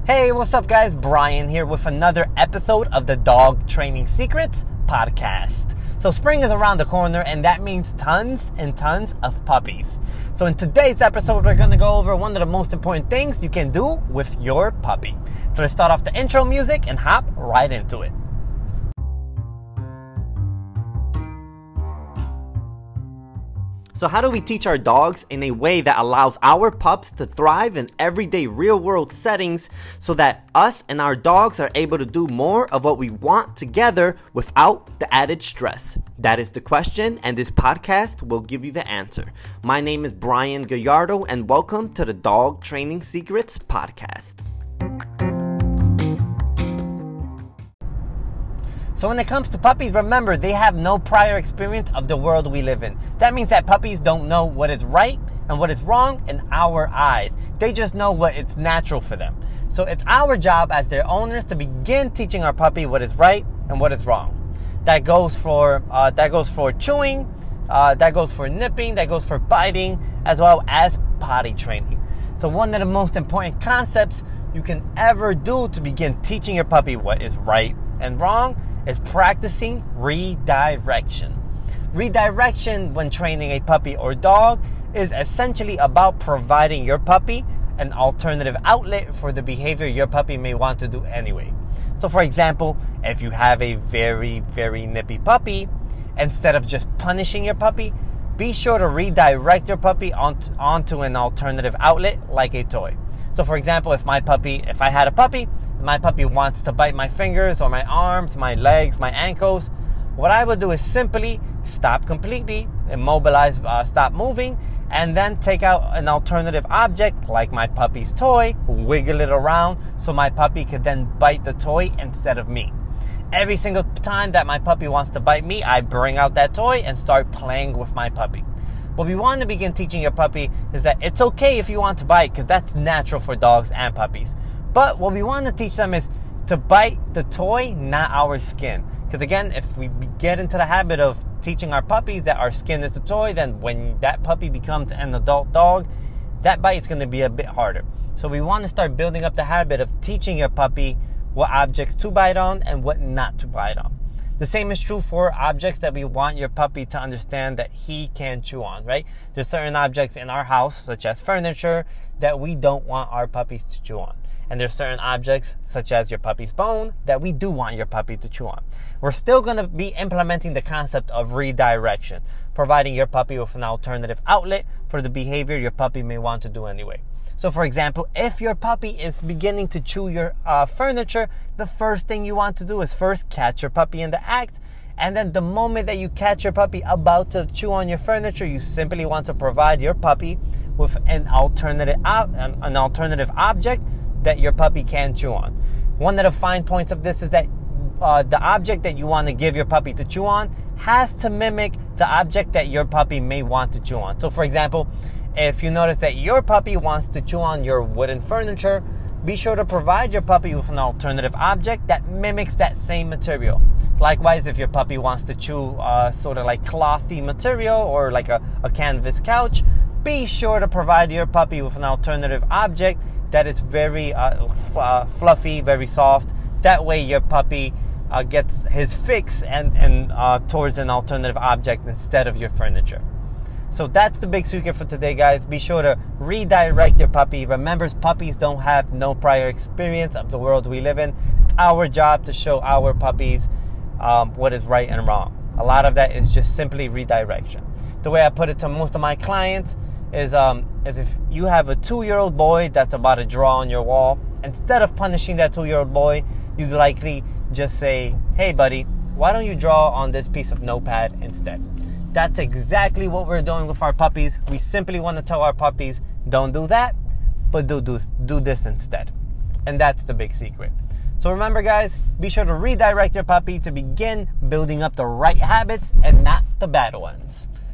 Hey, what's up guys? Brian here with another episode of the Dog Training Secrets podcast. So spring is around the corner and that means tons and tons of puppies. So in today's episode, we're going to go over one of the most important things you can do with your puppy. So let's start off the intro music and hop right into it. So how do we teach our dogs in a way that allows our pups to thrive in everyday real-world settings so that us and our dogs are able to do more of what we want together without the added stress? That is the question, and this podcast will give you the answer. My name is Brian Gallardo, and welcome to the Dog Training Secrets podcast. So when it comes to puppies, remember, they have no prior experience of the world we live in. That means that puppies don't know what is right and what is wrong in our eyes. They just know what is natural for them. So it's our job as their owners to begin teaching our puppy what is right and what is wrong. That goes for chewing, that goes for nipping, that goes for biting, as well as potty training. So one of the most important concepts you can ever do to begin teaching your puppy what is right and wrong is practicing redirection. Redirection when training a puppy or dog is essentially about providing your puppy an alternative outlet for the behavior your puppy may want to do anyway. So for example, if you have a very, very nippy puppy, instead of just punishing your puppy, be sure to redirect your puppy onto an alternative outlet like a toy. So for example, if I had a puppy, my puppy wants to bite my fingers or my arms, my legs, my ankles, what I would do is simply stop completely, immobilize, stop moving, and then take out an alternative object like my puppy's toy, wiggle it around so my puppy could then bite the toy instead of me. Every single time that my puppy wants to bite me, I bring out that toy and start playing with my puppy. What we want to begin teaching your puppy is that it's okay if you want to bite, because that's natural for dogs and puppies. But what we want to teach them is to bite the toy, not our skin. Because again, if we get into the habit of teaching our puppies that our skin is the toy, then when that puppy becomes an adult dog, that bite is going to be a bit harder. So we want to start building up the habit of teaching your puppy what objects to bite on and what not to bite on. The same is true for objects that we want your puppy to understand that he can chew on, right? There's certain objects in our house, such as furniture, that we don't want our puppies to chew on. And there's certain objects, such as your puppy's bone, that we do want your puppy to chew on. We're still going to be implementing the concept of redirection, providing your puppy with an alternative outlet for the behavior your puppy may want to do anyway. So for example, if your puppy is beginning to chew your furniture, the first thing you want to do is first catch your puppy in the act. And then the moment that you catch your puppy about to chew on your furniture, you simply want to provide your puppy with an alternative object that your puppy can chew on. One of the fine points of this is that the object that you want to give your puppy to chew on has to mimic the object that your puppy may want to chew on. So for example, if you notice that your puppy wants to chew on your wooden furniture, be sure to provide your puppy with an alternative object that mimics that same material. Likewise, if your puppy wants to chew sort of like clothy material or like a canvas couch, be sure to provide your puppy with an alternative object that is very fluffy, very soft. That way your puppy gets his fix and towards an alternative object instead of your furniture. So that's the big secret for today, guys. Be sure to redirect your puppy. Remember, puppies don't have no prior experience of the world we live in. It's our job to show our puppies what is right and wrong. A lot of that is just simply redirection. The way I put it to most of my clients is if you have a 2-year-old boy that's about to draw on your wall, instead of punishing that 2-year-old boy, you'd likely just say, hey buddy, why don't you draw on this piece of notepad instead? That's exactly what we're doing with our puppies. We simply want to tell our puppies, don't do that, but do this instead. And that's the big secret. So remember guys, be sure to redirect your puppy to begin building up the right habits and not the bad ones.